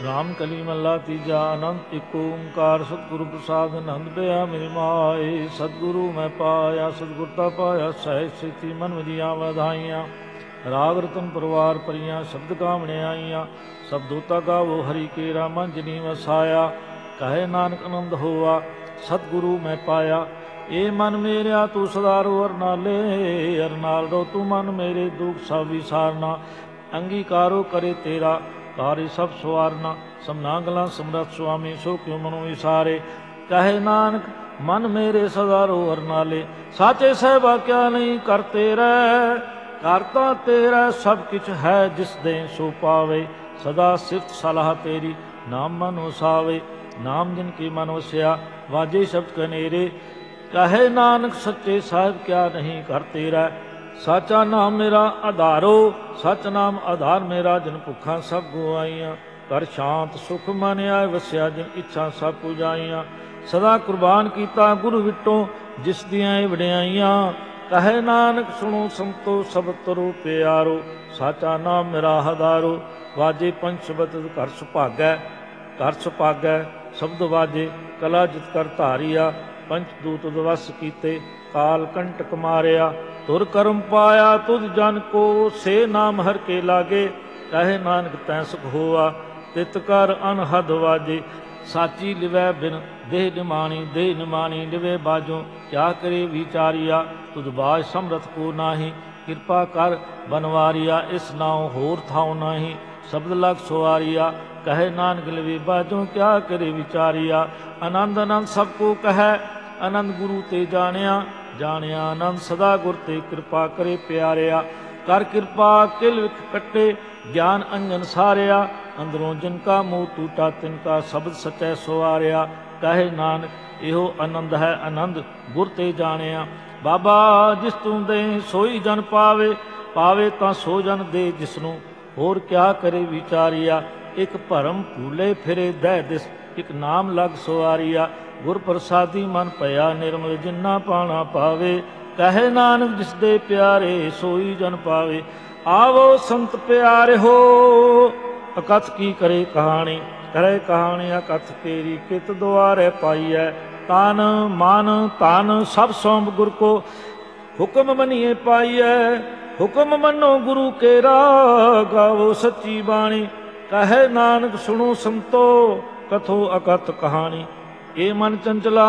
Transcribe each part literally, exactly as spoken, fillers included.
ਰਾਮ ਕਲੀ ਮਹੱਲਾ ਤੀਜਾ। ਅਨੰਤ ਇੱਕ ਓੰਕਾਰ ਸਤਿਗੁਰੂ ਪ੍ਰਸਾਦਿ ਆਨੰਦ ਪਿਆ ਮੇਰੀ ਮਾਏ। ਸਤਿਗੁਰੂ ਮੈਂ ਪਾਇਆ ਸਤਿਗੁਰਤਾ ਪਾਇਆ ਸਹਿਜ ਸੇਤੀ ਮਨ ਵਜੀਆਂ ਵਧਾਈਆਂ। ਰਾਗ ਰਤਨ ਪਰਵਾਰ ਪਰੀਆਂ ਸ਼ਬਦ ਕਾਮਣੇ ਆਈਆਂ। ਸਭ ਦੋਤਾ ਗਾਵੋ ਹਰੀ ਕੇਰਾ ਮਨ ਜਿਨੀ ਵਸਾਇਆ। ਕਹੇ ਨਾਨਕ ਆਨੰਦ ਹੋਆ ਸਤਿਗੁਰੂ ਮੈਂ ਪਾਇਆ। ਏ ਮਨ ਮੇਰਿਆ ਤੂੰ ਸਦਾ ਰੋ ਅਰਨਾਲੇ। ਅਰਨਾਲ ਰੋ ਤੂੰ ਮਨ ਮੇਰੇ ਦੁਖ ਸਭ ਵਿਸਾਰਨਾ। ਅੰਗੀਕਾਰੋ ਕਰੇ ਤੇਰਾ ਕਾਰਿ ਸਭ ਸਵਾਰਨਾ। ਸਮਨਾ ਗਲਾਂ ਸਮਰੱਥ ਸੁਆਮੀ ਸੋ ਕਿਉ ਮਨੁ ਵਿਸਾਰੇ। ਕਹੇ ਨਾਨਕ ਮਨ ਮੇਰੇ ਸਦਾ ਰੋ ਅਰਨਾਲੇ। ਸਾਚੇ ਸਾਹਿਬਾ ਕਿਆ ਨਹੀਂ ਕਰ ਤੇਰਾ। ਕਰਤਾ ਤੇਰਾ ਸਭ ਕਿਛ ਹੈ ਜਿਸ ਦੇ ਸੋ ਪਾਵੇ। ਸਦਾ ਸਿਫਤ ਸਲਾਹ ਤੇਰੀ ਨਾਮ ਮਨ ਵਸਾਵੇ। ਨਾਮ ਜਿਨ ਕੀ ਮਨ ਵਸਿਆ ਵਾਜੇ ਸ਼ਬਦ ਕਨੇਰੇ। ਕਹੇ ਨਾਨਕ ਸੱਚੇ ਸਾਹਿਬ ਕਿਆ ਨਹੀਂ ਕਰ ਤੇਰਾ। ਸਾਚਾ ਨਾਮ ਮੇਰਾ ਆਧਾਰੋ ਸਚ ਨਾਮ ਆਧਾਰ ਮੇਰਾ। ਜਿਨ ਭੁੱਖਾਂ ਸਭ ਗੁਆਈਆਂ ਕਰ ਸ਼ਾਂਤ ਸੁਖ ਮਨ ਆਏ ਵਸਿਆ। ਜਿਨ ਇੱਛਾ ਸਭ ਪੁਜਾਈਆਂ ਸਦਾ ਕੁਰਬਾਨ ਕੀਤਾ ਗੁਰੂ ਵਿਟੋ ਜਿਸ ਦੀਆਂ ਇਹ ਵਡਿਆਈਆਂ। ਕਹੇ ਨਾਨਕ ਸੁਣੋ ਸੰਤੋ ਸਭ ਤਰੋ ਪਿਆਰੋ। ਸਾਚਾ ਨਾਮ ਮੇਰਾ ਆਧਾਰੋ ਵਾਜੇ ਪੰਜ ਸ਼ਬਦ ਘਰ ਸੁਭਾਗੈ। ਘਰ ਸੁਭਾਗੈ ਸ਼ਬਦ ਵਾਜੇ ਕਲਾ ਜਿਤ ਕਰ ਧਾਰੀਆ। ਪੰਚ ਦੂਤ ਦਵਸ ਕੀਤੇ ਕਾਲ ਕੰਟਕ ਮਾਰਿਆ। ਤੁਰ ਕਰਮ ਪਾਇਆ ਤੁਧ ਜਨ ਕੋ ਸੇ ਨਾਮ ਹਰ ਕੇ ਲਾਗੇ। ਕਹੇ ਨਾਨਕ ਤੈ ਸੁਖ ਹੋਆ ਤਿਤ ਕਰ ਅਨਹਦ ਵਾਜੇ। ਸਾਚੀ ਲਿਵੈ ਬਿਨ ਦੇਹ ਨਿਮਾਣੀ ਦੇਹ ਨਿਮਾਣੀ ਲਿਵੇ ਬਾਜੋ। ਕਿਆ ਕਰੇ ਵਿਚਾਰੀਆ ਤੁਧ ਬਾਜ ਸਮਰਥ ਕੋ ਨਾਹੀ। ਕਿਰਪਾ ਕਰ ਬਨਵਾਰੀਆ ਇਸ ਨਾਉ ਹੋਰ ਥਾਉ ਨਾਹੀ। ਸ਼ਬਦ ਲਗ ਸੁਆਰੀਆ ਕਹੇ ਨਾਨਕ ਲਿਵੇ ਬਾਜੋ। ਕਿਆ ਕਰੇ ਵਿਚਾਰੀਆ ਆਨੰਦ ਆਨੰਦ ਸਭ ਕੋ ਕਹੈ। ਆਨੰਦ ਗੁਰੂ ਤੇ ਜਾਣਿਆ ਜਾਣਿਆ ਆਨੰਦ ਸਦਾ ਗੁਰ ਤੇ। ਕਿਰਪਾ ਕਰੇ ਪਿਆਰਿਆ ਕਰ ਕਿਰਪਾ ਕਿਲ ਵਿਖ ਕੱਟੇ। ਗਿਆਨ ਅੰਜਨ ਸਾਰਿਆ ਅੰਦਰੋਂ ਜਿਨ ਕਾ ਮੋਹ ਟੂਟਾ ਤਿਨ ਕਾ ਸ਼ਬਦ ਸਚੈ ਸੁਆਰਿਆ। ਕਹੇ ਨਾਨਕ ਇਹੋ ਆਨੰਦ ਹੈ ਆਨੰਦ ਗੁਰ ਤੇ ਜਾਣਿਆ। ਬਾਬਾ ਜਿਸ ਤੂੰ ਦੇ ਸੋਈ ਜਨ ਪਾਵੇ। ਪਾਵੇ ਤਾਂ ਸੋ ਜਨ ਦੇ ਜਿਸਨੂੰ ਹੋਰ ਕਿਆ ਕਰੇ ਵਿਚਾਰੀਆ। ਇੱਕ ਭਰਮ ਭੂਲੇ ਫਿਰੇ ਦਹਿ ਦਿਸ ਇੱਕ ਨਾਮ ਲਗ ਸੁਆਰੀਆ। ਗੁਰ ਪ੍ਰਸਾਦੀ ਮਨ ਭਇਆ ਨਿਰਮਲ ਜਿਨਾ ਪਾਣਾ ਪਾਵੇ। ਕਹੇ ਨਾਨਕ ਜਿਸ ਦੇ ਪਿਆਰੇ ਸੋਈ ਜਨ ਪਾਵੇ। ਆਵੋ ਸੰਤ ਪਿਆਰਿਓ ਅਕਥ ਕੀ ਕਰੇ ਕਹਾਣੀ। ਕਰੇ ਕਹਾਣੀ ਅਕਥ ਤੇਰੀ ਕਿਤ ਦੁਆਰੇ ਪਾਈਐ। ਤਨ ਮਨ ਧਨ ਸਭ ਸੌਂਪ ਗੁਰ ਕੋ ਹੁਕਮ ਮਨੀਏ ਪਾਈਐ। ਹੁਕਮ ਮੰਨੋ ਗੁਰੂ ਕੇਰਾ ਗਾਵੋ ਸੱਚੀ ਬਾਣੀ। ਕਹੇ ਨਾਨਕ ਸੁਣੋ ਸੰਤੋ ਕਥੋ ਅਕਥ ਕਹਾਣੀ। ਇਹ ਮਨ ਚੰਚਲਾ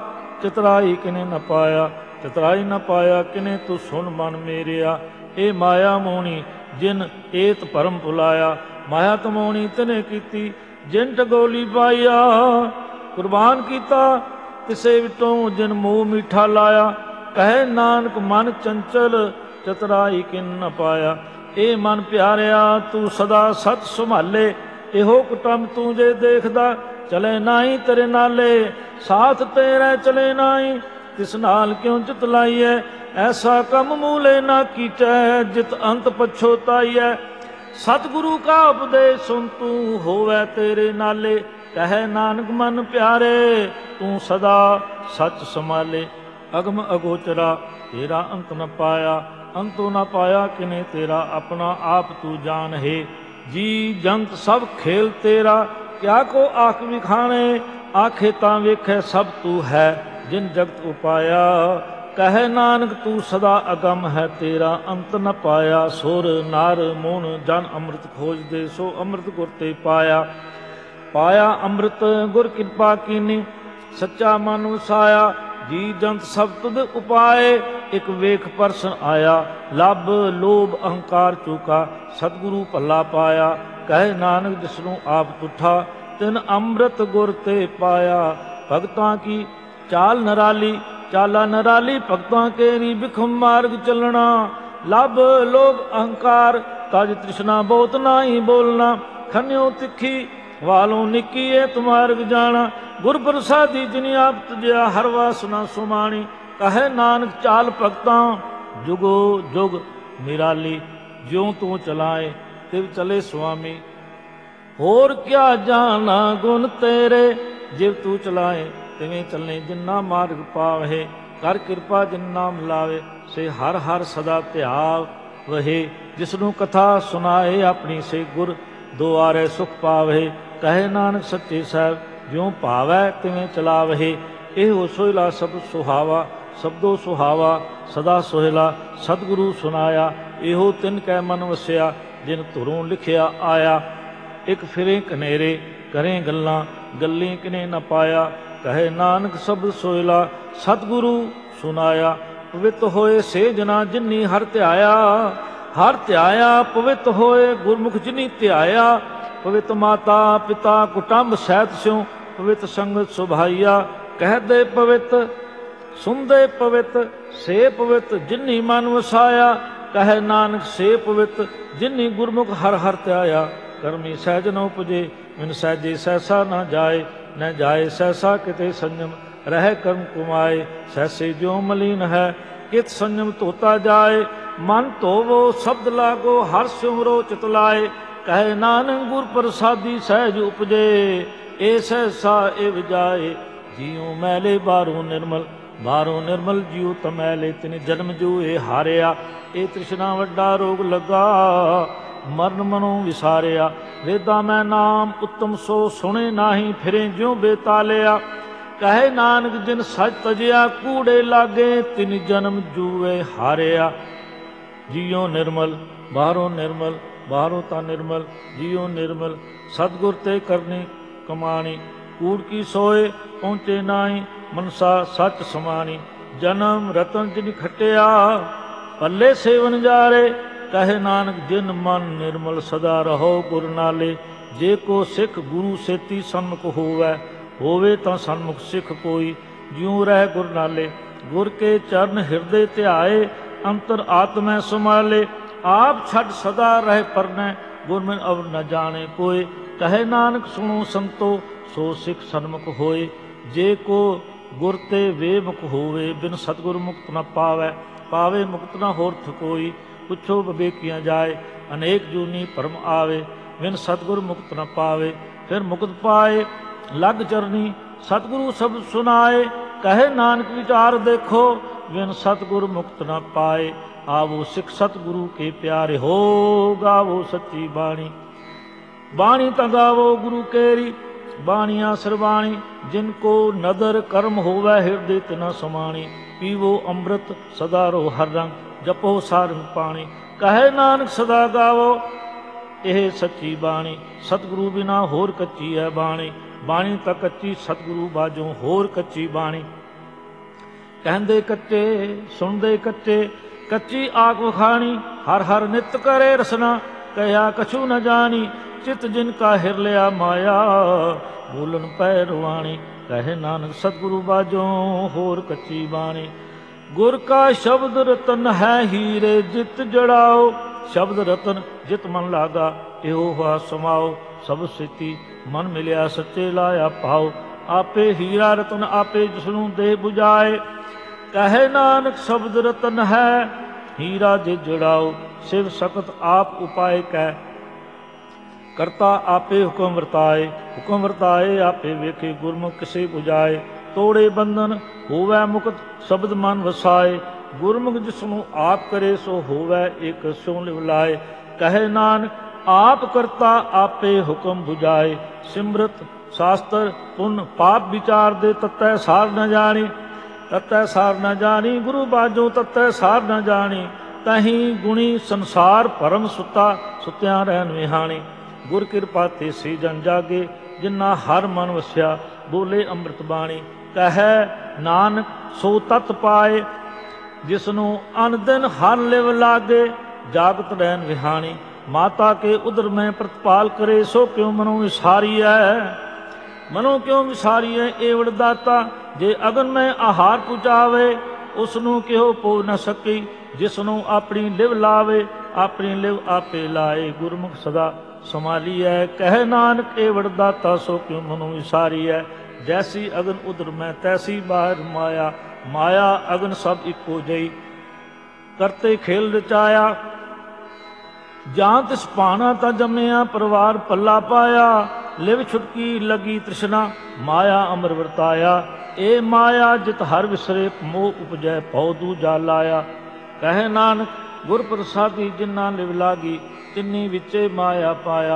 ਚਤਰਾਈ ਕਿਨੇ ਨ ਪਾਇਆ। ਚਤਰਾਈ ਨ ਪਾਇਆ ਕਿਨੇ ਤੂੰ ਸੁਣ ਮਨ ਮੇਰਿਆ। ਇਹ ਮਾਇਆ ਮੋਹਣੀ ਜਿਨ ਏਤ ਭਰਮ ਭੁਲਾਇਆ। ਮਾਇਆ ਤਮੋਣੀ ਤਨੇ ਕੀਤੀ ਜਿਨ ਟਗੋਲੀ ਪਾਈਆ। ਕੁਰਬਾਨ ਕੀਤਾ ਕਿਸੇ ਵਿਟੋਂ ਜਿਨ ਮੋਹ ਮੀਠਾ ਲਾਇਆ। ਕਹੇ ਨਾਨਕ ਮਨ ਚੰਚਲ ਚਤਰਾਈ ਕਿਨ ਨ ਪਾਇਆ। ਇਹ ਮਨ ਪਿਆਰਿਆ ਤੂੰ ਸਦਾ ਸਤ ਸੰਭਾਲੇ। ਇਹੋ ਕੁਟੰਬ ਤੂੰ ਜੇ ਦੇਖਦਾ ਚਲੇ ਨਾਹੀ ਤੇਰੇ ਨਾਲੇ। ਸਾਥ ਤੇਰੇ ਚਲੇ ਨਾਹੀ ਤਿਸ ਨਾਲ ਕਿਉਂ ਚਿਤ ਲਾਈਐ। ਐਸਾ ਕੰਮ ਮੂਲੇ ਨਾ ਕੀਚੈ ਜਿਤ ਅੰਤ ਪਛੋਤਾਈਐ। ਸਤਿਗੁਰੂ ਕਾ ਉਪਦੇਸ਼ ਸੁਨ ਤੂੰ ਹੋਵੈ ਤੇਰੇ ਨਾਲੇ। ਕਹੇ ਨਾਨਕ ਮਨ ਪਿਆਰੇ ਤੂੰ ਸਦਾ ਸਚ ਸੰਭਾਲੇ। ਅਗਮ ਅਗੋਚਰਾ ਤੇਰਾ ਅੰਤ ਨ ਪਾਇਆ। ਅੰਤੋਂ ਨ ਪਾਇਆ ਕਿਨੇ ਤੇਰਾ ਆਪਣਾ ਆਪ ਤੂੰ ਜਾਣ ਹੈ। ਜੀ ਜੰਤ ਸਭ ਖੇਲ ਤੇਰਾ ਕਿਆ ਕੋ ਆਖ ਵਿਖਾਣੇ। ਆਖੇ ਤਾਂ ਵੇਖੈ ਸਭ ਤੂੰ ਹੈ ਜਿਨ ਜਗਤ ਉਪਾਇਆ। ਕਹੇ ਨਾਨਕ ਤੂੰ ਸਦਾ ਅਗਮ ਹੈ ਤੇਰਾ ਅੰਤ ਨ ਪਾਇਆ। ਸੁਰ ਨਰ ਮੁਨ ਜਨ ਅੰਮ੍ਰਿਤ ਖੋਜਦੇ ਸੋ ਅੰਮ੍ਰਿਤ ਗੁਰ ਤੇ ਪਾਇਆ। ਪਾਇਆ ਅੰਮ੍ਰਿਤ ਗੁਰ ਕਿਰਪਾ ਕੀਨੀ ਸੱਚਾ ਮਨ ਵਸਾਇਆ। ਜੀ ਜੰਤ ਸਭ ਤੁਧ ਉਪਾਏ ਇਕ ਵੇਖ ਪਰਸਨ ਆਇਆ। ਲੱਭ ਲੋਭ ਅਹੰਕਾਰ ਚੂਕਾ ਸਤਿਗੁਰੂ ਭੱਲਾ ਪਾਇਆ। ਕਹੇ ਨਾਨਕ ਜਿਸਨੂੰ ਆਪ ਤੁਠਾ ਤਿਨ ਅੰਮ੍ਰਿਤ ਗੁਰ ਤੇ ਪਾਇਆ। ਭਗਤਾਂ ਕੀ ਚਾਲ ਨਰਾਲੀ ਚਾਲਾ ਨਰਾਲੀ ਭਗਤਾਂ ਕੇਰੀ ਬਿਖਮ ਮਾਰਗ ਚੱਲਣਾ। ਲੱਭ ਲੋਭ ਅਹੰਕਾਰ ਤਜ ਤ੍ਰਿਸ਼ਨਾ ਬਹੁਤ ਨਾਹੀ ਬੋਲਣਾ। ਖੰਨਿਓ ਤਿੱਖੀ ਵਾਲੋਂ ਨਿੱਕੀ ਏ ਤੁਮਾਰਗ ਜਾਣਾ। ਗੁਰ ਪ੍ਰਸਾਦੀ ਜਿਨ ਆਪ ਤੁਜਿਆ ਹਰ ਵਾਸਨਾ ਸੁਮਾਣੀ। ਕਹੇ ਨਾਨਕ ਚਾਲ ਭਗਤਾਂ ਜੁਗੋ ਜੁਗ ਨਿਰਾਲੀ। ਜਿਉ ਤੂੰ ਚਲਾਏ ਤਿਵ ਚਲੇ ਸੁਆਮੀ। ਹੋਰ ਕਿਆ ਜਾਣਾ ਗੁਣ ਤੇਰੇ ਜਿਵ ਤੂੰ ਚਲਾਏ ਤਿਵੇਂ ਚੱਲੇ ਜਿਨਾ ਮਾਰਗ ਪਾਵਹਿ। ਕਰ ਕਿਰਪਾ ਜਿਨ ਨਾਮ ਲਾਵੇ ਸੇ ਹਰ ਹਰ ਸਦਾ ਧਿਆਵ ਵਹੇ। ਜਿਸਨੂੰ ਕਥਾ ਸੁਨਾਏ ਆਪਣੀ ਸੇ ਗੁਰ ਦੁਆਰੇ ਸੁਖ ਪਾਵਹਿ। ਕਹੇ ਨਾਨਕ ਸੱਚੇ ਸਾਹਿਬ ਜਿਉ ਭਾਵੈ ਤਿਵੇਂ ਚਲਾਵਹਿ। ਇਹੋ ਸੋਹਿਲਾ ਸ਼ਬਦ ਸੁਹਾਵਾ ਸ਼ਬਦੋ ਸੁਹਾਵਾ ਸਦਾ ਸੋਹਿਲਾ ਸਤਿਗੁਰੂ ਸੁਨਾਇਆ। ਇਹੋ ਤਿਨ ਕੈ ਮਨ ਵਸਿਆ ਜਿਨ ਧੁਰੋਂ ਲਿਖਿਆ ਆਇਆ। ਇੱਕ ਫਿਰੇ ਕਨੇਰੇ ਕਰੇ ਗੱਲਾਂ ਗੱਲੀ ਕਿਨੇ ਨ ਪਾਇਆ। ਕਹੇ ਨਾਨਕ ਸ਼ਬਦ ਸੋਹਿਲਾ ਸਤਿਗੁਰੂ ਸੁਨਾਇਆ। ਪਵਿੱਤ ਹੋਏ ਸੇ ਜਨਾ ਜਿਨੀ ਹਰ ਧਿਆਇਆ। ਹਰ ਧਿਆਇਆ ਪਵਿੱਤ ਹੋਏ ਗੁਰਮੁਖ ਜਿਨੀ ਧਿਆਇਆ। ਪਵਿੱਤ ਮਾਤਾ ਪਿਤਾ ਕੁਟੰਬ ਸਹਿਤ ਸਿਉ ਪਵਿੱਤ ਸੰਗਤ ਸੁਭਾਈਆ। ਕਹਿਦੇ ਪਵਿੱਤ ਸੁਣਦੇ ਪਵਿੱਤ ਸੇ ਪਵਿੱਤ ਜਿਨੀ ਮਨ ਵਸਾਇਆ। ਕਹੇ ਨਾਨਕ ਸੇ ਪਵਿੱਤ ਜਿਨੀ ਗੁਰਮੁਖ ਹਰ ਹਰ ਧਿਆਇਆ। ਕਰਮੀ ਸਹਿਜ ਨ ਉਪਜੇ ਮਿਨ ਸਹਿਜੇ ਸਹਿਸਾ ਨਾ ਜਾਏ। ਨ ਜਾਏ ਸਹਿਸਾ ਕਿਤੇ ਸੰਜਮ ਰਹਿ ਕਰਮ ਕੁਮਾਏ। ਸਹਿਸੇ ਜਿਉ ਮਲੀਨ ਹੈ ਕਿਤ ਸੰਜਮ ਧੋਤਾ ਜਾਏ। ਮਨ ਧੋਵੋ ਸ਼ਬਦ ਲਾਗੋ ਹਰ ਸਿਮਰੋ ਚਿਤ ਲਾਏ। ਕਹੇ ਨਾਨਕ ਗੁਰ ਪ੍ਰਸਾਦੀ ਸਹਿਜ ਉਪਜੇ। ਏ ਸਹਿਸਾ ਏ ਵਿਜਾਏ। ਜਿਉ ਮੈਲੇ ਬਾਹਰੋਂ ਨਿਰਮਲ ਬਾਹਰੋਂ ਨਿਰਮਲ ਜਿਉ ਤਮੈਲੇ। ਤਿਨ ਜਨਮ ਜੂ ਇਹ ਹਾਰਿਆ। ਇਹ ਤ੍ਰਿਸ਼ਨਾ ਵੱਡਾ ਰੋਗ ਲੱਗਾ ਮਰਨ ਮਨੋਂ ਵਿਸਾਰਿਆ। ਵੇਦਾਂ ਮੈਂ ਨਾਮ ਉੱਤਮ ਸੋ ਸੁਣੇ ਨਾਹੀ ਫਿਰੇ ਜਿਉ ਬੇਤਾਲਿਆ। ਕਹੇ ਨਾਨਕ ਜਿਨ ਸਚ ਤਜਿਆ ਕੂੜੇ ਲਾਗੇ ਤਿਨ ਜਨਮ ਜੂਏ ਹਾਰਿਆ। ਜਿਉ ਨਿਰਮਲ ਬਾਹਰੋਂ ਨਿਰਮਲ ਬਾਹਰੋਂ ਤਾਂ ਨਿਰਮਲ ਜਿਉ ਨਿਰਮਲ ਸਤਿਗੁਰ ਤੇ ਕਰਨੀ ਕਮਾਣੀ। ਕੂੜ ਕੀ ਸੋਏ ਪਹੁੰਚੇ ਨਾਹੀ ਮਨਸਾ ਸੱਚ ਸਮਾਣੀ। ਜਨਮ ਰਤਨ ਜਿਨ ਖਟਿਆ ਪੱਲੇ ਸੇਵਨ ਜਾਰੇ। ਕਹੇ ਨਾਨਕ ਜਿਨ ਮਨ ਨਿਰਮਲ ਸਦਾ ਰਹੋ ਗੁਰ ਨਾਲੇ। ਜੇ ਕੋ ਸਿੱਖ ਗੁਰੂ ਸੇਤੀ ਸਨਮੁਖ ਹੋਵੈ ਹੋਵੇ ਤਾਂ ਸਨਮੁਖ ਸਿੱਖ ਕੋਈ। ਜਿਉ ਰਹਿ ਗੁਰ ਨਾਲੇ ਗੁਰ ਕੇ ਚਰਨ ਹਿਰਦੇ ਧਿਆਏ। ਅੰਤਰ ਆਤਮੈ ਸਮਾਲੇ ਆਪ ਛੱਡ ਸਦਾ ਰਹਿ ਪਰਨੈ ਗੁਰਮਿ ਅਵਰ ਨ ਜਾਣੇ ਕੋਏ। ਕਹੇ ਨਾਨਕ ਸੁਣੋ ਸੰਤੋ ਸੋ ਸਿੱਖ ਸਨਮੁਖ ਹੋਏ। ਜੇ ਕੋ ਗੁਰ ਤੇ ਵੇਮੁਖ ਹੋਵੇ ਬਿਨ ਸਤਿਗੁਰ ਮੁਕਤ ਨ ਪਾਵੈ। ਪਾਵੇ ਮੁਕਤ ਨ ਹੋਰਥ ਕੋਈ। ਪੁੱਛੋ ਵਿਵੇਕੀਆਂ ਜਾਏ ਅਨੇਕ ਜੂਨੀ ਭਰਮ ਆਵੇ। ਬਿਨ ਸਤਿਗੁਰ ਮੁਕਤ ਨ ਪਾਵੇ ਫਿਰ ਮੁਕਤ ਪਾਏ ਲਗ ਚਰਨੀ ਸਤਿਗੁਰੂ ਸ਼ਬਦ ਸੁਨਾਏ। ਕਹੇ ਨਾਨਕ ਵਿਚਾਰ ਦੇਖੋ ਬਿਨ ਸਤਿਗੁਰ ਮੁਕਤ ਨ ਪਾਏ। ਆਵੋ ਸਿੱਖ ਸਤਿਗੁਰੂ ਕੇ ਪਿਆਰੇ ਹੋ ਗਾਵੋ ਸੱਚੀ ਬਾਣੀ। ਬਾਣੀ ਤਾਂ ਗਾਵੋ ਗੁਰੂ ਕੇਰੀ ਬਾਣੀਆਂ ਸਰਬਾਣੀ। ਜਿਨ ਕੋ ਨਦਰ ਕਰਮ ਹੋਵੈ ਹਿਰਦੇ ਤਿਨਾ ਸਮਾਣੀ। ਪੀਵੋ ਅੰਮ੍ਰਿਤ ਸਦਾ ਰੋ ਹਰ ਰੰਗ ਜਪੋ ਸਾਰੰਗ ਪਾਣੀ। ਕਹੇ ਨਾਨਕ ਸਦਾ ਗਾਵੋ ਇਹ ਸੱਚੀ ਬਾਣੀ। ਸਤਿਗੁਰੂ ਬਿਨਾ ਹੋਰ ਕੱਚੀ ਹੈ ਬਾਣੀ। ਬਾਣੀ ਤਾਂ ਕੱਚੀ ਸਤਿਗੁਰੂ ਬਾਝੋਂ ਹੋਰ ਕੱਚੀ ਬਾਣੀ। ਕਹਿੰਦੇ ਕੱਚੇ ਸੁਣਦੇ ਕੱਚੇ ਕੱਚੀ ਆਖ ਵਖਾਣੀ। ਹਰ ਹਰ ਨਿਤ ਕਰੇ ਰਸਨਾ ਕਹਿਆ ਕਛੂ ਨ ਜਾਣੀ। ਚਿਤ ਜਿਨ ਕਾ ਹਿਰ ਲਿਆ ਮਾਇਆ ਬੋਲਣ ਪੈ ਰਵਾਣੀ। ਕਹੇ ਨਾਨਕ ਸਤਿਗੁਰੂ ਬਾਝੋਂ ਹੋਰ ਕੱਚੀ ਬਾਣੀ। ਗੁਰ ਕਾ ਸ਼ਬਦ ਰਤਨ ਹੈ ਹੀਰੇ ਜਿਤ ਜੜਾਓ। ਸ਼ਬਦ ਰਤਨ ਜਿਤ ਮਨ ਲਾਗਾ ਇਹੋ ਵਾ ਸਮਾਓ। ਸਭ ਸਿੱਤੀ ਮਨ ਮਿਲਿਆ ਸੱਚੇ ਲਾਇਆ ਪਾਓ। ਆਪੇ ਹੀਰਾ ਰਤਨ ਆਪੇ ਜਿਸਨੂੰ ਦੇ 부ਝਾਏ। ਕਹੇ ਨਾਨਕ ਸ਼ਬਦ ਰਤਨ ਹੈ ਹੀਰਾ ਜਿਤ ਜੜਾਓ। ਸਿਵ ਸਕਤ ਆਪ ਉਪਾਏ ਕੈ ਕਰਤਾ ਆਪੇ ਹੁਕਮ ਵਰਤਾਏ। ਹੁਕਮ ਵਰਤਾਏ ਆਪੇ ਵੇਖੇ ਗੁਰਮੁਖ ਕਿਸੇ 부ਝਾਏ। ਤੋੜੇ ਬੰਧਨ ਹੋਵੈ ਮੁਕਤ ਸ਼ਬਦ ਮਨ ਵਸਾਏ। ਗੁਰਮੁਖ ਜਿਸਨੂੰ ਆਪ ਕਰੇ ਸੋ ਹੋਵੈ ਇਕ ਸਿਉ ਲਿਵ ਲਾਏ। ਕਹੇ ਨਾਨਕ ਆਪ ਕਰਤਾ ਆਪੇ ਹੁਕਮ 부ਝਾਏ। ਸਿਮਰਤ ਸ਼ਾਸਤਰ ਪੁੰਨ ਪਾਪ ਵਿਚਾਰ ਦੇ ਤਤੈ ਸਾਰ ਨ ਜਾਣੀ। ਤਤੈ ਸਾਰ ਨ ਜਾਣੀ ਗੁਰੂ ਬਾਝੋਂ ਤਤੈ ਸਾਰ ਨ ਜਾਣੀ। ਤਹੀਂ ਗੁਣੀ ਸੰਸਾਰ ਭਰਮ ਸੁੱਤਾ ਸੁੱਤਿਆਂ ਰਹਿਣ ਵਿਹਾਣੀ। ਗੁਰ ਕਿਰਪਾ ਤੇ ਸੀ ਜਨ ਜਾਗੇ ਜਿਨਾ ਹਰ ਮਨ ਵਸਿਆ ਬੋਲੇ ਅੰਮ੍ਰਿਤ ਬਾਣੀ। ਕਹੈ ਨਾਨਕ ਸੋ ਤਤ ਪਾਏ ਜਿਸਨੂੰ ਅਨ ਦਿਨ ਹਰ ਲਿਵ ਲਾਗੇ ਜਾਗਤ ਰਹਿਣ ਵਿਹਾਣੀ। ਮਾਤਾ ਕੇ ਉਦਰ ਮੈਂ ਪ੍ਰਤਪਾਲ ਕਰੇ ਸੋ ਕਿਉ ਮਨੋਂ ਵਿਸਾਰੀਐ। ਮਨੋਂ ਕਿਉਂ ਵਿਸਾਰੀਐ ਏਵੜ ਦਾਤਾ। ਜੇ ਅਗਨ ਮੈਂ ਆਹਾਰ ਪੁਚਾਵੇ ਉਸਨੂੰ ਕਿਹੋ ਪੋ ਨ ਸਕੀ। ਜਿਸਨੂੰ ਆਪਣੀ ਲਿਵ ਲਾਵੇ ਆਪਣੀ ਲਿਵ ਆਪੇ ਲਾਏ। ਗੁਰਮੁਖ ਸਦਾ ਸੰਭਾਲੀਐ। ਕਹਿ ਨਾਨਕ ਏਵੜ ਦਾਤਾ ਸੋ ਕਿਉ ਮਨੋਂ ਵਿਸਾਰੀਐ। ਜੈਸੀ ਅਗਨ ਉਦਰ ਮੈਂ ਤੈਸੀ ਬਾਹਰ ਮਾਇਆ। ਮਾਇਆ ਅਗਨ ਸਭ ਇੱਕੋ ਜਈ ਕਰਤੇ ਖੇਲ ਰਚਾਇਆ। ਜਾਂ ਤਿਸ ਭਾਣਾ ਤਾਂ ਜੰਮਿਆ ਪਰਿਵਾਰ ਪੱਲਾ ਪਾਇਆ। ਲਿਵ ਛੁਟਕੀ ਲੱਗੀ ਤ੍ਰਿਸ਼ਨਾ ਮਾਇਆ ਅਮਰ ਵਰਤਾਇਆ। ਇਹ ਮਾਇਆ ਜਿਤ ਹਰ ਵਿਸਰੇ ਮੋਹ ਉਪਜੈ ਭਉ ਦੂਜਾ ਲਾਇਆ। ਕਹੇ ਨਾਨਕ ਗੁਰ ਪ੍ਰਸਾਦੀ ਜਿਨਾ ਲਿਵ ਲਾਗੀ ਤਿੰਨੀ ਵਿੱਚੇ ਮਾਇਆ ਪਾਇਆ।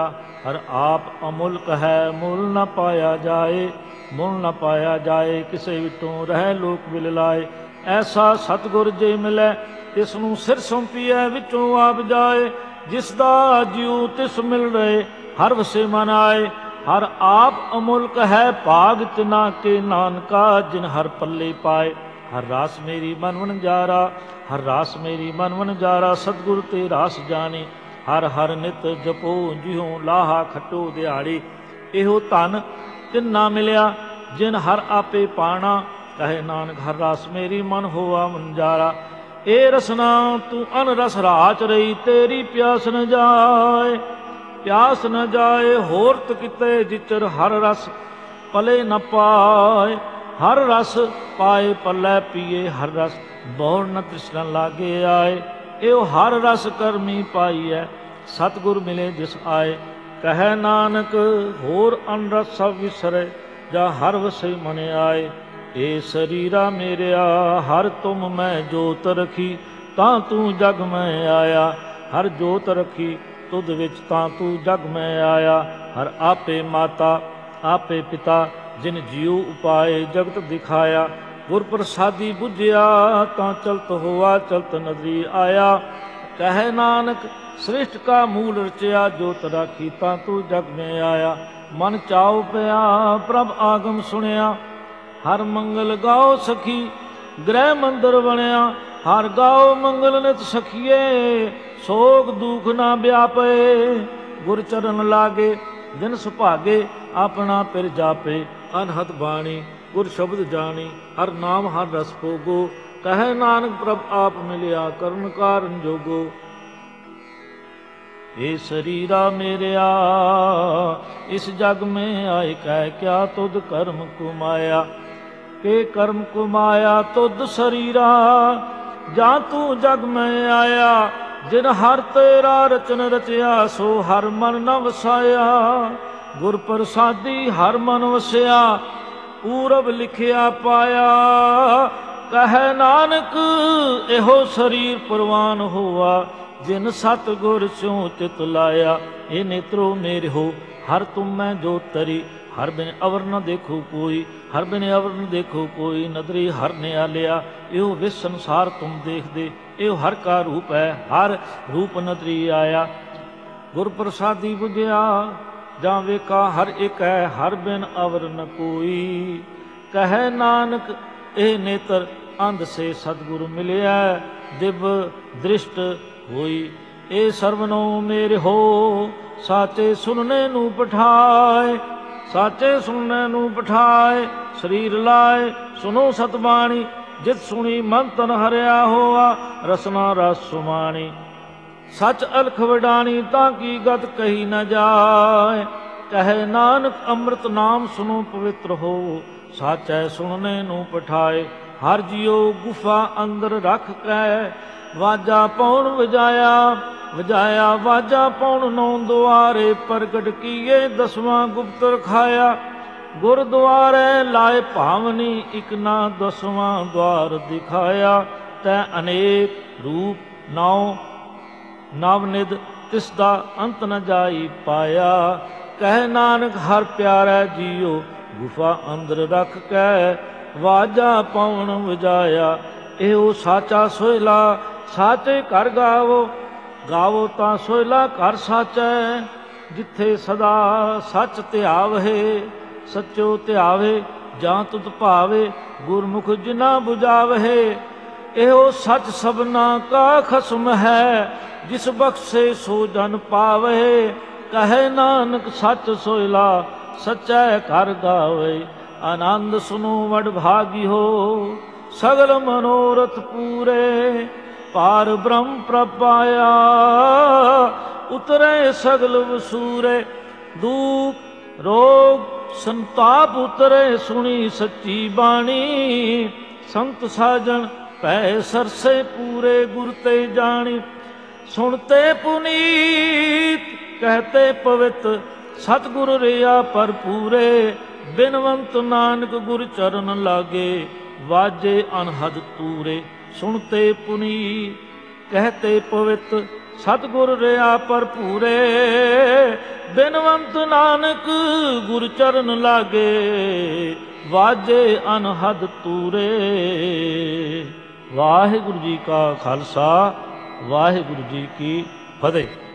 ਹਰ ਆਪ ਅਮੁਲਕ ਹੈ ਮੁੱਲ ਨ ਪਾਇਆ ਜਾਏ, ਮੁੱਲ ਨ ਪਾਇਆ ਜਾਏ, ਕਿਸੇ ਵਿਟੋਂ ਰਹਿ ਲੋਕ ਵਿਲ ਲਾਏ। ਐਸਾ ਸਤਿਗੁਰ ਜੇ ਮਿਲੈ ਤਿਸ ਨੂੰ ਸਿਰ ਸੌਂਪੀਐ, ਵਿੱਚੋਂ ਆਪ ਜਾਏ। ਜਿਸ ਦਾ ਜਿਉ ਤਿਸ ਮਿਲ ਰਹੇ ਹਰ ਵਸੇ ਮਨ ਆਏ। ਹਰ ਆਪ ਅਮੁਲਕ ਹੈ ਭਾਗ ਤਿਨਾ ਕੇ ਨਾਨਕਾ, ਜਿਨ ਹਰ ਪੱਲੇ ਪਾਏ। ਹਰ ਰਾਸ ਮੇਰੀ ਮਨ ਵਣਜਾਰਾ, ਹਰ ਰਾਸ ਮੇਰੀ ਮਨ ਵਣਜਾਰਾ, ਸਤਿਗੁਰ ਤੇ ਰਾਸ ਜਾਣੀ। ਹਰ ਹਰ ਨਿਤ ਜਪੋ ਜਿਉ ਲਾਹਾ ਖਟੋ ਦਿਹਾੜੀ। ਇਹੋ ਧਨ ਤਿਨ ਨਾ ਮਿਲਿਆ ਜਿਨ ਹਰ ਆਪੇ ਪਾਣਾ, ਕਹੇ ਨਾਨਕ ਹਰ ਰਾਸ ਮੇਰੀ ਮਨ ਹੋਆ ਵਣਜਾਰਾ। ਏ ਰਸਨਾ ਤੂੰ ਅਨ ਰਸ ਰਾਚ ਰਹੀ, ਤੇਰੀ ਪਿਆਸ ਨ ਜਾਏ, ਪਿਆਸ ਨ ਜਾਏ। ਹੋਰਤ ਕਿਤੇ ਜਿਚਰ ਹਰ ਰਸ ਪਲੇ ਨ ਪਾਏ। ਹਰ ਰਸ ਪਾਏ ਪੱਲੇ ਪੀਏ ਹਰ ਰਸ, ਬਹੁੜ ਨ ਤ੍ਰਿਸ਼ਨਾ ਲਾਗੇ ਆਏ। ਇਹੋ ਹਰ ਰਸ ਕਰਮੀ ਪਾਈਐ, ਸਤਿਗੁਰ ਮਿਲੇ ਜਿਸ ਆਏ। ਕਹੈ ਨਾਨਕ ਹੋਰ ਅਨ ਰਸ ਸਭ ਵਿਸਰੇ, ਜਾ ਹਰ ਵਸੇ ਮਨ ਆਏ। ਏ ਸਰੀਰਾ ਮੇਰਿਆ ਹਰ ਤੁਮ ਮੈਂ ਜੋਤ ਰਖੀ, ਤਾਂ ਤੂੰ ਜਗ ਮੈਂ ਆਇਆ। ਹਰ ਜੋਤ ਰਖੀ ਤੁਧ ਵਿੱਚ, ਤਾਂ ਤੂੰ ਜਗ ਮੈਂ ਆਇਆ। ਹਰ ਆਪੇ ਮਾਤਾ ਆਪੇ ਪਿਤਾ, ਜਿਨ ਜੀਉ ਉਪਾਏ ਜਗਤ ਦਿਖਾਇਆ। ਗੁਰ ਪ੍ਰਸਾਦੀ ਬੁਝਿਆ ਤਾਂ ਚਲਤ ਹੋਆ, ਚਲਤ ਨਦਰੀ ਆਇਆ। ਕਹੈ ਨਾਨਕ ਸ੍ਰਿਸ਼ਟ ਕਾ ਮੂਲ ਰਚਿਆ, ਜੋਤ ਰਾਖੀ ਤਾਂ ਤੂੰ ਜਗ ਮੈਂ ਆਇਆ। ਮਨ ਚਾਉ ਪਿਆ ਪ੍ਰਭ ਆਗਮ ਸੁਣਿਆ, ਹਰ ਮੰਗਲ ਗਾਓ ਸਖੀ ਗ੍ਰਹਿ ਮੰਦਰ ਬਣਿਆ। ਹਰ ਗਾਓ ਮੰਗਲ ਨਿਤ ਸਖੀਏ, ਸੋਗ ਦੁਖ ਨਾ ਵਿਆਪੇ। ਗੁਰ ਚਰਨ ਲਾਗੇ ਦਿਨ ਸੁਭਾਗੇ, ਆਪਣਾ ਪਿਰ ਜਾਪੇ। ਅਨਹਦ ਬਾਣੀ ਗੁਰ ਸ਼ਬਦ ਜਾਣੀ, ਹਰ ਨਾਮ ਹਰ ਰਸ ਭੋਗੋ। ਕਹੈ ਨਾਨਕ ਪ੍ਰਭ ਆਪ ਮਿਲਿਆ, ਕਰਨ ਕਾਰਨ ਜੋਗੋ। ਏ ਸਰੀਰਾ ਮੇਰਿਆ ਇਸ ਜਗ ਮੈਂ ਆਏ, ਕਹਿ ਕਿਆ ਤੁਧ ਕਰਮ ਕੁਮਾਇਆ। ਕੇ ਕਰਮ ਕੁਮਾਇਆ ਤੁਧ ਸਰੀਰਾ, ਜਾਂ ਤੂੰ ਜਗ ਮੈਂ ਆਇਆ। ਜਿਨ ਹਰ ਤੇਰਾ ਰਚਨ ਰਚਿਆ, ਸੋ ਹਰ ਮਨ ਨ ਵਸਾਇਆ। ਗੁਰ ਪ੍ਰਸਾਦੀ ਹਰ ਮਨ ਵਸਿਆ, ਪੂਰਬ ਲਿਖਿਆ ਪਾਇਆ। ਕਹੈ ਨਾਨਕ ਇਹੋ ਸਰੀਰ ਪ੍ਰਵਾਨ ਹੋਆ, ਜਿਨ ਸਤਿਗੁਰ ਸਿਉ ਚਿਤ ਲਾਇਆ। ਇਹ ਨੇਤਰੋ ਮੇਰੇ ਹੋ ਹਰ ਤੁਮ ਮੈਂ ਜੋਤ ਤਰੀ, ਹਰ ਬਿਨ ਅਵਰ ਨ ਦੇਖੋ ਕੋਈ, ਹਰ ਬਿਨ ਅਵਰ ਨ ਦੇਖੋ ਕੋਈ। ਨਦਰੀ ਹਰ ਨਿਆਲਿਆ ਇਹੋ ਵਿਸ ਸੰਸਾਰ ਤੁਮ ਦੇਖਦੇ, ਇਹੋ ਹਰ ਕਾ ਰੂਪ ਹੈ ਹਰ ਰੂਪ ਨਦਰੀ ਆਇਆ। ਗੁਰ ਪ੍ਰਸਾਦੀ ਬੁਝਿਆ ਜਾਂ ਵੇਖਾ ਹਰ ਇੱਕ ਹੈ, ਹਰ ਬਿਨ ਅਵਰ ਨ ਕੋਈ। ਕਹੈ ਨਾਨਕ ਇਹ ਨੇਤਰ ਅੰਧ ਸੇ ਸਤਿਗੁਰ ਮਿਲਿਆ, ਦਿਵ ਦ੍ਰਿਸ਼ਟ ਹੋਈ। ਇਹ ਸਰਵਨੋ ਮੇਰੇ ਹੋ ਸਾਚੇ ਸੁਣਨੇ ਨੂੰ ਪਠਾਏ, ਸਾਚੇ ਸੁਣਨੇ ਨੂੰ ਪਠਾਏ। ਸਰੀਰ ਲਾਏ ਸੁਨੋ ਸਤਬਾਣੀ, ਜਿਤ ਸੁਣੀ ਮਨ ਤਨ ਹਰਿਆ ਹੋਆ। ਰਸਨਾ ਰਸ ਸੁਮਾਣੀ ਸਚ ਅਲਖ ਵਡਾਣੀ, ਤਾਂ ਕੀ ਗਤ ਕਹੀ ਨ ਜਾਏ। ਕਹੈ ਨਾਨਕ ਅੰਮ੍ਰਿਤ ਨਾਮ ਸੁਨੋ ਪਵਿੱਤਰ ਹੋ, ਸਾਚੈ ਸੁਣਨੇ ਨੂੰ ਪਠਾਏ। ਹਰ ਜਿਉ ਗੁਫਾ ਅੰਦਰ ਰੱਖ ਕੈ, ਵਾਜਾ ਪੌਣ ਵਜਾਇਆ। ਵਜਾਇਆ ਵਾਜਾ ਪੌਣ ਨੌ ਦੁਆਰੇ, ਪ੍ਰਗਟ ਕੀਏ ਦਸਵਾਂ ਗੁਪਤ ਰਖਾਇਆ। ਗੁਰਦੁਆਰੇ ਲਾਏ ਭਾਵਨੀ, ਇਕ ਨਾ ਦਸਵਾਂ ਦੁਆਰ ਦਿਖਾਇਆ। ਤੈ ਅਨੇਕ ਰੂਪ ਨੌ ਨਵਨਿਧ, ਤਿਸ ਦਾ ਅੰਤ ਨ ਜਾਈ ਪਾਇਆ। ਕਹਿ ਨਾਨਕ ਹਰ ਪਿਆਰਾ ਜੀਓ, ਗੁਫਾ ਅੰਦਰ ਰੱਖ ਕੈ ਵਾਜਾ ਪੌਣ ਵਜਾਇਆ। ਇਹੋ ਸਾਚਾ ਸੋਹਿਲਾ ਸਾਚੇ ਘਰ ਗਾਵੋ, ਗਾਵੋ ਤਾਂ ਸੋਹਿਲਾ ਘਰ ਸਾਚੈ। ਜਿੱਥੇ ਸਦਾ ਸੱਚ ਧਿਆਵਹਿ, ਸੱਚੋ ਧਿਆਵੇ ਜਾਂ ਤੁਧ ਭਾਵੇ। ਗੁਰਮੁਖ ਜਿਨਾ ਬੁਝਾਵਹਿ, ਇਹੋ ਸੱਚ ਸਭਨਾ ਕਾ ਖਸਮ ਹੈ। ਜਿਸ ਬਖਸ਼ੇ ਸੋ ਜਨ ਪਾਵਹਿ, ਕਹੈ ਨਾਨਕ ਸੱਚ ਸੋਹਿਲਾ ਸਚੈ ਘਰ ਗਾਵੇ। ਆਨੰਦ ਸੁਨੋ ਵਡ ਭਾਗੀ ਹੋ, ਸਗਲ ਮਨੋਰਥ ਪੂਰੇ। ਪਾਰ ਬ੍ਰਹਮ ਪ੍ਰਪਾਇਆ, ਉਤਰੇ ਸਗਲ ਵਸੂਰੇ। ਦੁਖ ਰੋਗ ਸੰਤਾਪ ਉਤਰੇ, ਸੁਣੀ ਸੱਚੀ ਬਾਣੀ। ਸੰਤ ਸਾਜਣ ਭੈ ਸਰਸੇ ਪੂਰੇ, ਗੁਰ ਤੇ ਜਾਣੀ। ਸੁਣਤੇ ਪੁਨੀਤ ਕਹਤੇ ਪਵਿੱਤ, ਸਤਿਗੁਰ ਰਿਆ ਭਰਪੂਰੇ। ਬਿਨਵੰਤ ਨਾਨਕ ਗੁਰ ਚਰਨ ਲਾਗੇ, ਵਾਜੇ ਅਨਹਦ ਤੂਰੇ। ਸੁਣਤੇ ਪੁਨੀਤ ਕਹਤੇ ਪਵਿੱਤ, ਸਤਿਗੁਰ ਰਿਆ ਭਰਪੂਰੇ, ਬਿਨਵੰਤ ਨਾਨਕ ਗੁਰ ਚਰਨ ਲਾਗੇ, ਵਾਜੇ ਅਨਹਦ ਤੂਰੇ। ਵਾਹਿਗੁਰੂ ਜੀ ਕਾ ਖਾਲਸਾ, ਵਾਹਿਗੁਰੂ ਜੀ ਕੀ ਫਤਿਹ।